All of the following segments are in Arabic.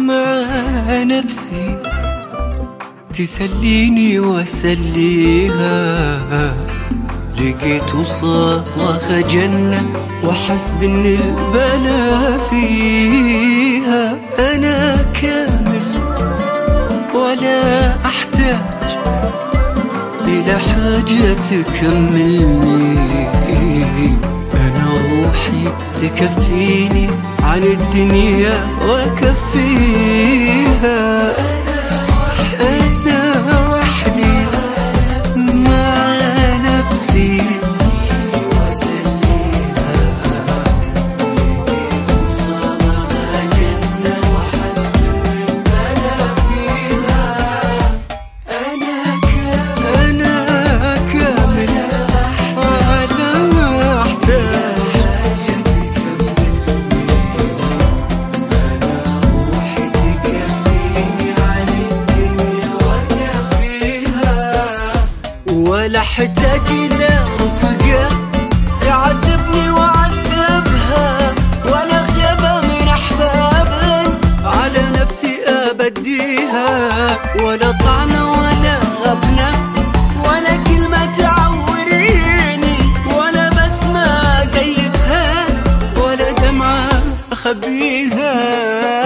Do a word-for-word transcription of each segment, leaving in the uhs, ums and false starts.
مع نفسي تسليني واسليها، لقيت وصالها جنة وحسب ان البلا فيها. انا كامل ولا احتاج الى حاجة تكملني، انا روحي تكفيني عن الدنيا وكفيها. ولا احتاج الى رفقة تعذبني وعذبها، ولا غيابة من احباب على نفسي ابديها، ولا طعنة ولا غبنة ولا كلمة تعوريني، ولا بسمة زيفها ولا دمعة اخبيها.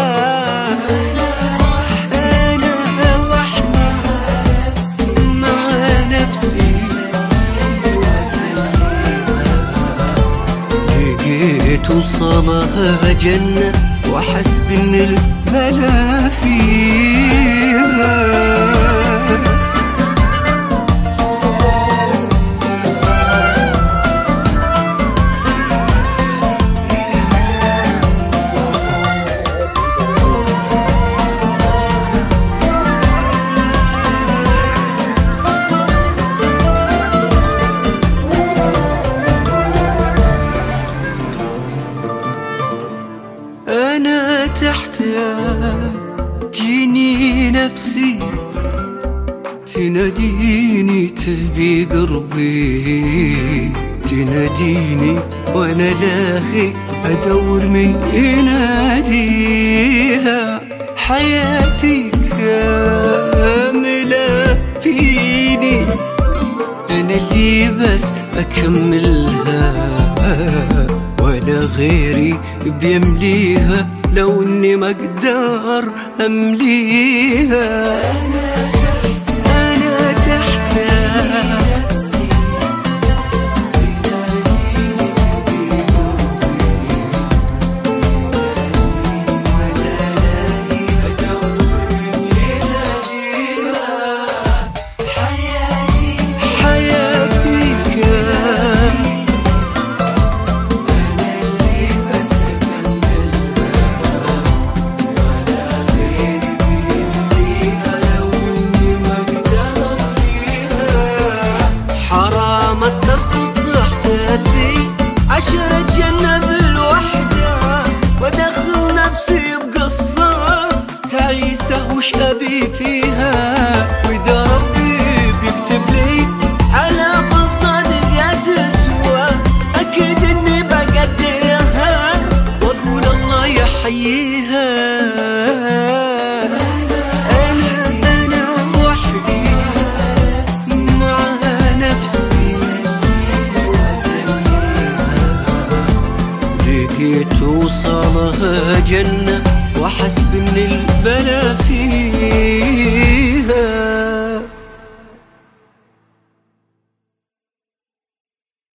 توصلها جنة وحسب ان البلا فيها. أنا تحتاج جيني نفسي تناديني تبي قربي، تناديني وأنا لاهي أدور من يناديها. حياتي كاملة فيني أنا اللي بس أكملها، ولا غيري بيمليها لو اني ما اقدر امليها. انا تحتاج استرخص احساسي عشر اتجنب الوحدة، وادخل نفسي بقصة تعيسة وش ابي فيها. واذا ربي بيكتب لي على قصة دقيقة تسوى، اكيد اني بقدرها واقول الله يحييها. توصلها جنة وحسب ان البلا فيه.